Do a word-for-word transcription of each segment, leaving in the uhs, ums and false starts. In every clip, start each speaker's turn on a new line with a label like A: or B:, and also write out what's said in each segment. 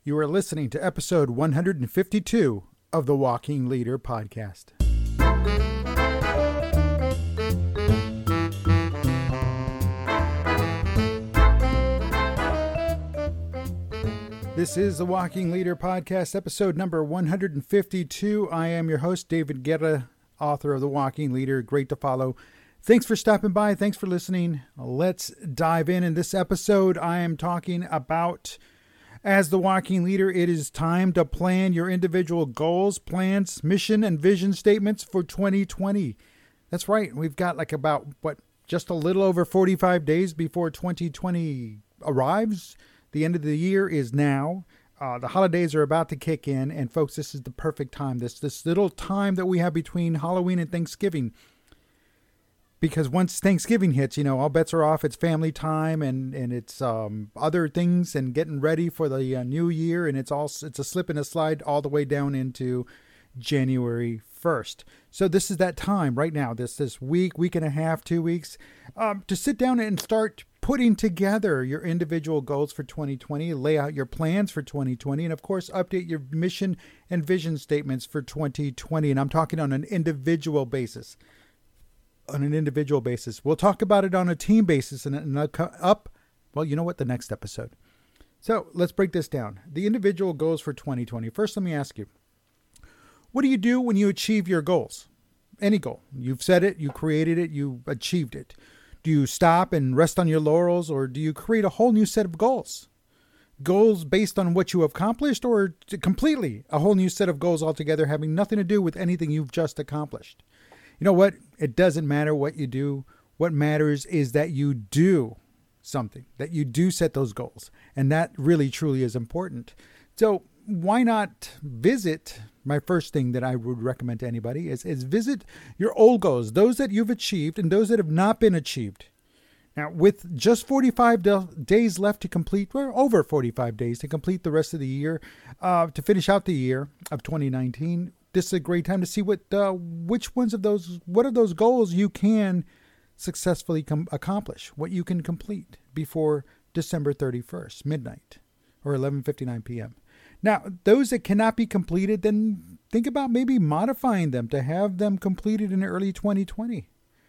A: You are listening to episode one hundred fifty-two of the Walking Leader podcast. This is the Walking Leader podcast, episode number one hundred fifty-two. I am your host, David Guerra, author of The Walking Leader. Great to follow. Thanks for stopping by. Thanks for listening. Let's dive in. In this episode, I am talking about, as the Walking Leader, it is time to plan your individual goals, plans, mission, and vision statements for twenty twenty. That's right. We've got like about, what, just a little over forty-five days before twenty twenty arrives. The end of the year is now. Uh, the holidays are about to kick in. And folks, this is the perfect time. This, this little time that we have between Halloween and Thanksgiving. Because once Thanksgiving hits, you know, all bets are off. It's family time and, and it's um, other things and getting ready for the uh, new year. And it's all it's a slip and a slide all the way down into January first. So this is that time right now, this this week, week and a half, two weeks, um, to sit down and start putting together your individual goals for twenty twenty, lay out your plans for twenty twenty, and of course, update your mission and vision statements for twenty twenty. And I'm talking on an individual basis. On an individual basis. We'll talk about it on a team basis and, and up, well, you know what, the next episode. So let's break this down. The individual goals for twenty twenty. First, let me ask you, what do you do when you achieve your goals? Any goal. You've set it, you created it, you achieved it. Do you stop and rest on your laurels, or do you create a whole new set of goals? Goals based on what you have accomplished, or completely a whole new set of goals altogether having nothing to do with anything you've just accomplished? You know what? It doesn't matter what you do. What matters is that you do something, that you do set those goals. And that really, truly is important. So why not visit, my first thing that I would recommend to anybody is, is visit your old goals, those that you've achieved and those that have not been achieved. Now, with just forty-five days left to complete, or over forty-five days to complete the rest of the year, uh, to finish out the year of twenty nineteen, this is a great time to see what, uh, which ones of those, what are those goals you can successfully com- accomplish, what you can complete before December thirty-first, midnight, or eleven fifty-nine p.m. Now, those that cannot be completed, then think about maybe modifying them to have them completed in early twenty twenty.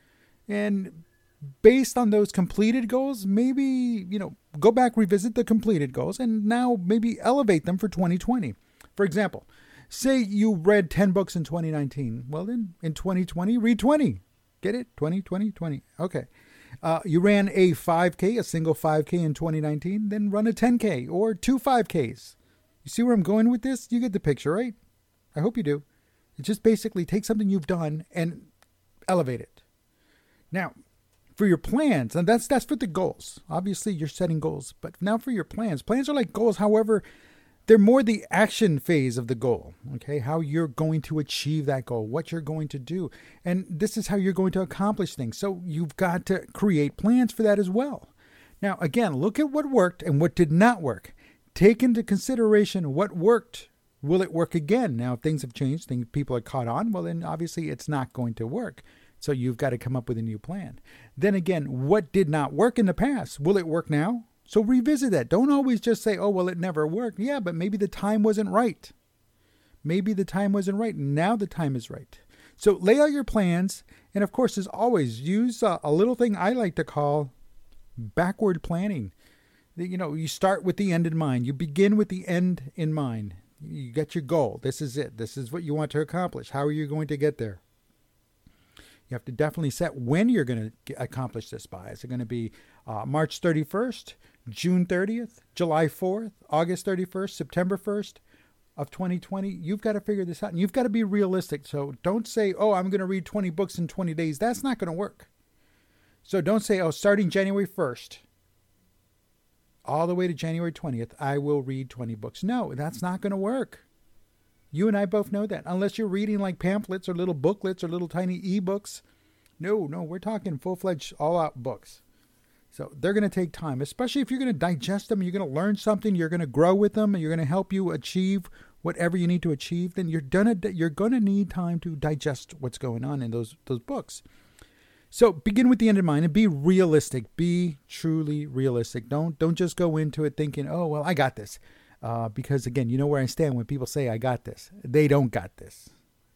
A: And based on those completed goals, maybe, you know, go back, revisit the completed goals, and now maybe elevate them for twenty twenty. For example, say you read ten books in twenty nineteen. Well, then in twenty twenty, read twenty. Get it? twenty, twenty, twenty. Okay. Uh, you ran a five K, a single five K in twenty nineteen, then run a ten K or two five Ks. You see where I'm going with this? You get the picture, right? I hope you do. It just basically take something you've done and elevate it. Now, for your plans, and that's that's for the goals. Obviously, you're setting goals. But now for your plans. Plans are like goals. However, they're more the action phase of the goal. Okay, how you're going to achieve that goal, what you're going to do. And this is how you're going to accomplish things. So you've got to create plans for that as well. Now, again, look at what worked and what did not work. Take into consideration what worked. Will it work again? Now, if things have changed, things people are caught on, well, then obviously it's not going to work. So you've got to come up with a new plan. Then again, what did not work in the past? Will it work now? So revisit that. Don't always just say, oh, well, it never worked. Yeah, but maybe the time wasn't right. Maybe the time wasn't right. Now the time is right. So lay out your plans. And of course, as always, use a, a little thing I like to call backward planning. You know, you start with the end in mind. You begin with the end in mind. You get your goal. This is it. This is what you want to accomplish. How are you going to get there? You have to definitely set when you're going to accomplish this by. Is it going to be uh, March thirty-first, June thirtieth, July fourth, August thirty-first, September first of twenty twenty? You've got to figure this out. And you've got to be realistic. So don't say, oh, I'm going to read twenty books in twenty days. That's not going to work. So don't say, oh, starting January first, all the way to January twentieth, I will read twenty books. No, that's not going to work. You and I both know that. Unless you're reading like pamphlets or little booklets or little tiny e-books. No, no, we're talking full-fledged, all-out books. So they're going to take time, especially if you're going to digest them, you're going to learn something, you're going to grow with them, and you're going to help you achieve whatever you need to achieve, then you're gonna you're going to need time to digest what's going on in those those books. So begin with the end in mind and be realistic. Be truly realistic. Don't don't just go into it thinking, oh, well, I got this. Uh, because again, you know where I stand when people say I got this. They don't got this.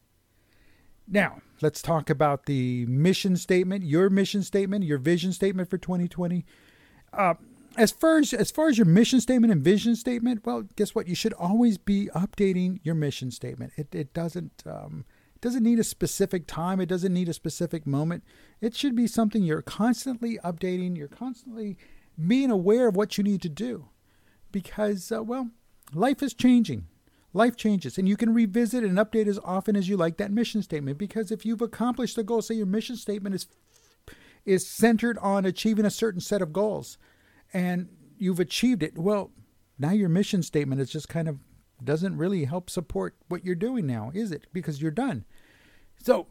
A: Now, let's talk about the mission statement, your mission statement, your vision statement for twenty twenty. Uh, as far as, as far as your mission statement and vision statement, well, guess what? You should always be updating your mission statement. It, it doesn't, um, it doesn't need a specific time. It doesn't need a specific moment. It should be something you're constantly updating. You're constantly being aware of what you need to do. Because, uh, well, life is changing. Life changes, and you can revisit and update as often as you like that mission statement. Because if you've accomplished a goal, say your mission statement is is centered on achieving a certain set of goals, and you've achieved it, well, now your mission statement is just kind of doesn't really help support what you're doing now, is it? Because you're done. So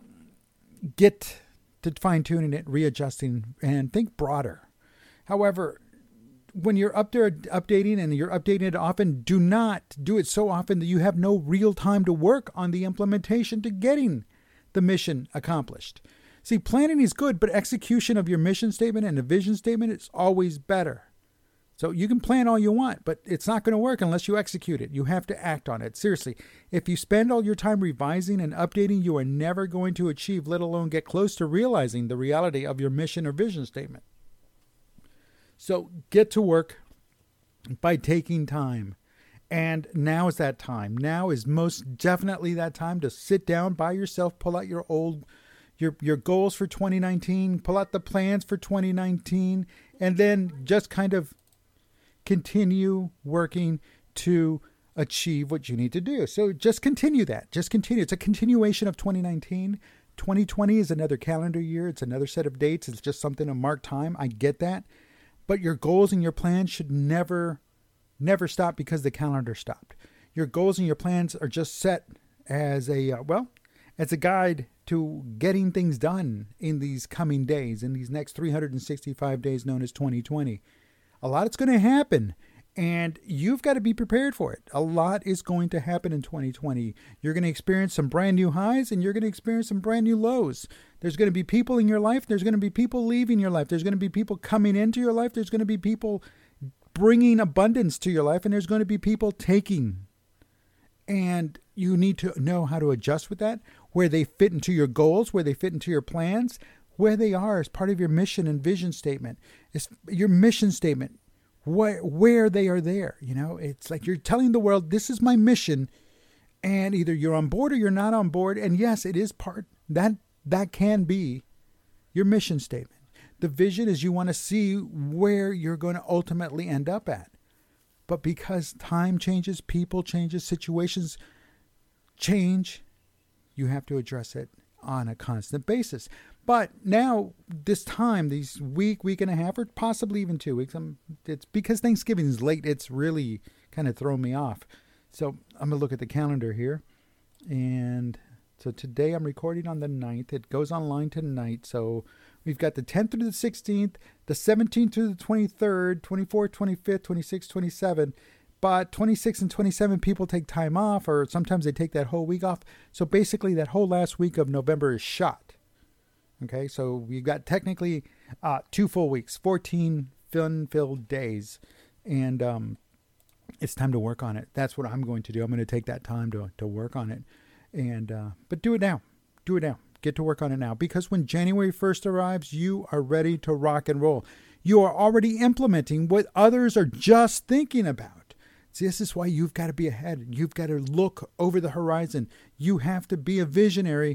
A: get to fine-tuning it, readjusting, and think broader. However, when you're up there updating and you're updating it often, do not do it so often that you have no real time to work on the implementation to getting the mission accomplished. See, planning is good, but execution of your mission statement and the vision statement is always better. So you can plan all you want, but it's not going to work unless you execute it. You have to act on it. Seriously, if you spend all your time revising and updating, you are never going to achieve, let alone get close to realizing the reality of your mission or vision statement. So get to work by taking time. And now is that time. Now is most definitely that time to sit down by yourself, pull out your old, your, your goals for twenty nineteen, pull out the plans for twenty nineteen, and then just kind of continue working to achieve what you need to do. So just continue that. Just continue. It's a continuation of twenty nineteen. twenty twenty is another calendar year. It's another set of dates. It's just something to mark time. I get that. But your goals and your plans should never, never stop because the calendar stopped. Your goals and your plans are just set as a, uh, well, as a guide to getting things done in these coming days, in these next three hundred sixty-five days known as twenty twenty. A lot is going to happen, and you've got to be prepared for it. A lot is going to happen in twenty twenty. You're going to experience some brand new highs, and you're going to experience some brand new lows. There's going to be people in your life. There's going to be people leaving your life. There's going to be people coming into your life. There's going to be people bringing abundance to your life, and there's going to be people taking. And you need to know how to adjust with that, where they fit into your goals, where they fit into your plans, where they are as part of your mission and vision statement. It's your mission statement, where, where they are there. You know, it's like you're telling the world, this is my mission, and either you're on board or you're not on board. And yes, it is part, that that can be your mission statement. The vision is you want to see where you're going to ultimately end up at. But because time changes, people changes, situations change, you have to address it on a constant basis. But now, this time, these week, week and a half, or possibly even two weeks, I'm, it's because Thanksgiving is late, it's really kind of thrown me off. So I'm going to look at the calendar here. And so today I'm recording on the ninth. It goes online tonight. So we've got the tenth through the sixteenth, the seventeenth through the twenty-third, twenty-fourth, twenty-fifth, twenty-sixth, twenty-seventh. But twenty-six and twenty-seven people take time off, or sometimes they take that whole week off. So basically that whole last week of November is shot. Okay, so we've got technically uh, two full weeks, fourteen fun-filled days. And um, it's time to work on it. That's what I'm going to do. I'm going to take that time to, to work on it. And uh, but do it now. Do it now. Get to work on it now. Because when January first arrives, you are ready to rock and roll. You are already implementing what others are just thinking about. See, this is why you've got to be ahead. You've got to look over the horizon. You have to be a visionary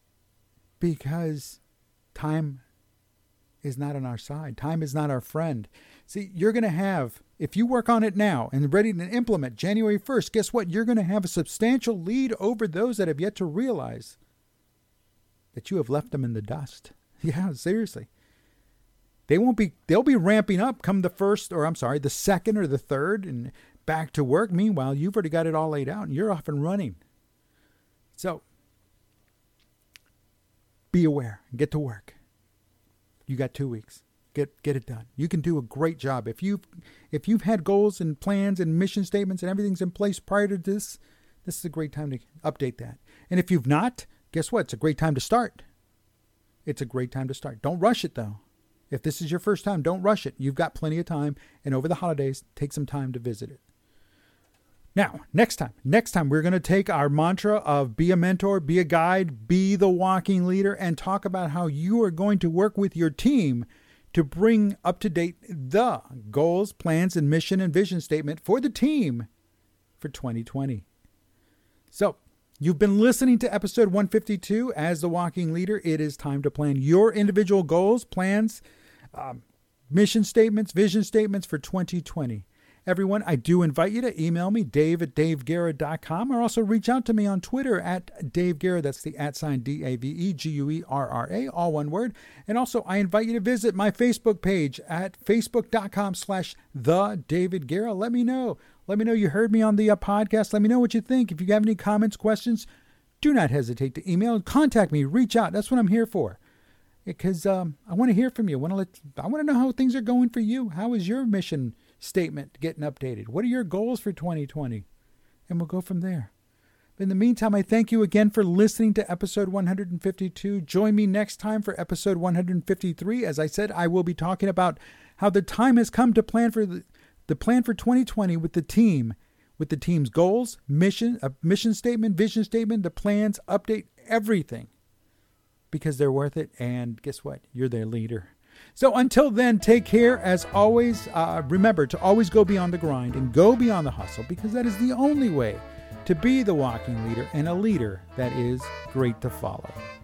A: because time is not on our side. Time is not our friend. See, you're going to have, if you work on it now and ready to implement January first, guess what? You're going to have a substantial lead over those that have yet to realize that you have left them in the dust. Yeah, seriously. They won't be, they'll be ramping up come the first, or I'm sorry, the second or the third and back to work. Meanwhile, you've already got it all laid out and you're off and running. So be aware and get to work. You got two weeks. Get get it done. You can do a great job. If you've, if you've had goals and plans and mission statements and everything's in place prior to this, this is a great time to update that. And if you've not, guess what? It's a great time to start. It's a great time to start. Don't rush it, though. If this is your first time, don't rush it. You've got plenty of time. And over the holidays, take some time to visit it. Now, next time, next time we're going to take our mantra of be a mentor, be a guide, be the walking leader, and talk about how you are going to work with your team to bring up to date the goals, plans, and mission and vision statement for the team for twenty twenty. So, you've been listening to episode one fifty-two. As the walking leader, it is time to plan your individual goals, plans, um, mission statements, vision statements for twenty twenty. Everyone, I do invite you to email me, dave at dave guerra dot com, or also reach out to me on Twitter at Dave Guerra. That's the at sign D A V E G U E R R A, all one word. And also, I invite you to visit my Facebook page at facebook.com slash the David Guerra. Let me know. Let me know you heard me on the uh, podcast. Let me know what you think. If you have any comments, questions, do not hesitate to email. Contact me. Reach out. That's what I'm here for. Because um, I want to hear from you. I want to let. I want to know how things are going for you. How is your mission statement getting updated? What are your goals for twenty twenty? And we'll go from there. In the meantime, I thank you again for listening to episode one fifty-two. Join me next time for episode one fifty-three. As I said, I will be talking about how the time has come to plan for the, the plan for twenty twenty with the team, with the team's goals, mission, a mission statement, vision statement, the plans, update everything, because they're worth it. And guess what? You're their leader. So until then, take care. As always, uh, remember to always go beyond the grind and go beyond the hustle, because that is the only way to be the walking leader and a leader that is great to follow.